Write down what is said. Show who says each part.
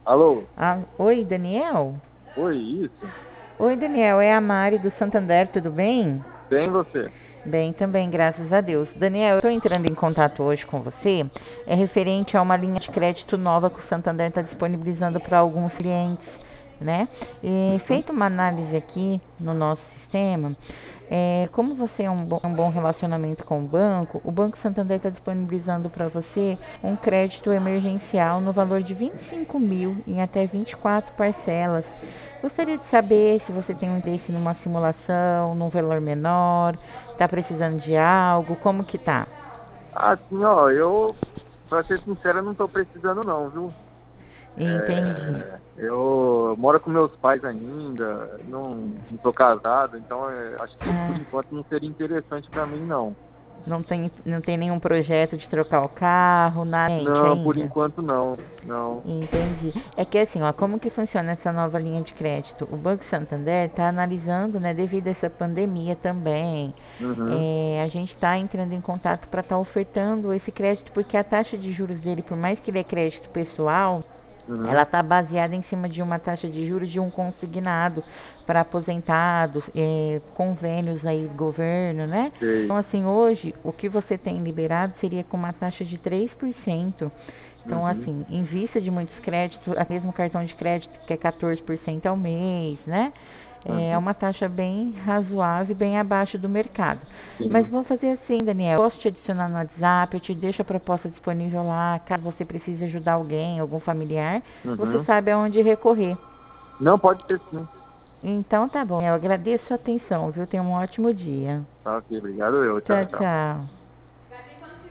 Speaker 1: Alô?
Speaker 2: Oi, Daniel?
Speaker 1: Oi, isso?
Speaker 2: Oi, Daniel, é a Mari do Santander, tudo bem?
Speaker 1: Bem você?
Speaker 2: Bem, também, graças a Deus. Daniel, eu estou entrando em contato hoje com você, é referente a uma linha de crédito nova que o Santander está disponibilizando para alguns clientes, né? E
Speaker 1: Uhum.
Speaker 2: feita uma análise aqui no nosso sistema, como você é um bom relacionamento com o Banco Santander está disponibilizando para você um crédito emergencial no valor de 25 mil em até 24 parcelas. Gostaria de saber se você tem um interesse numa simulação, num valor menor, está precisando de algo, como que tá?
Speaker 1: Assim, ó, pra ser sincero, eu não tô precisando não, viu?
Speaker 2: Entendi.
Speaker 1: Eu moro com meus pais ainda, não tô casado, então acho que por
Speaker 2: Ah,
Speaker 1: enquanto não seria interessante pra mim, não.
Speaker 2: não tem nenhum projeto de trocar o carro, na mente
Speaker 1: Não, por
Speaker 2: ainda?
Speaker 1: enquanto não, não.
Speaker 2: Entendi. É que assim, ó, como que funciona essa nova linha de crédito? O Banco Santander está analisando, né, devido a essa pandemia também.
Speaker 1: Uhum,
Speaker 2: A gente está entrando em contato para estar ofertando esse crédito, porque a taxa de juros dele, por mais que ele é crédito pessoal, ela
Speaker 1: uhum,
Speaker 2: está baseada em cima de uma taxa de juros de um consignado para aposentados, convênios aí do governo, né?
Speaker 1: sei.
Speaker 2: Então, assim, hoje, o que você tem liberado seria com uma taxa de 3%. Então,
Speaker 1: Uhum,
Speaker 2: assim, em vista de muitos créditos, até mesmo cartão de crédito que é 14% ao mês, né? É
Speaker 1: uhum,
Speaker 2: uma taxa bem razoável e bem abaixo do mercado. Mas
Speaker 1: sim.
Speaker 2: vou fazer assim, Daniel. Posso te adicionar no WhatsApp, eu te deixo a proposta disponível lá, caso você precise ajudar alguém, algum familiar, você
Speaker 1: Uhum.
Speaker 2: sabe aonde recorrer.
Speaker 1: Não, pode ser sim.
Speaker 2: Então tá bom, eu agradeço a atenção, viu? Tenha um ótimo dia.
Speaker 1: Tá ok, obrigado eu. Tchau,
Speaker 2: Tchau,
Speaker 1: tchau.
Speaker 2: tchau.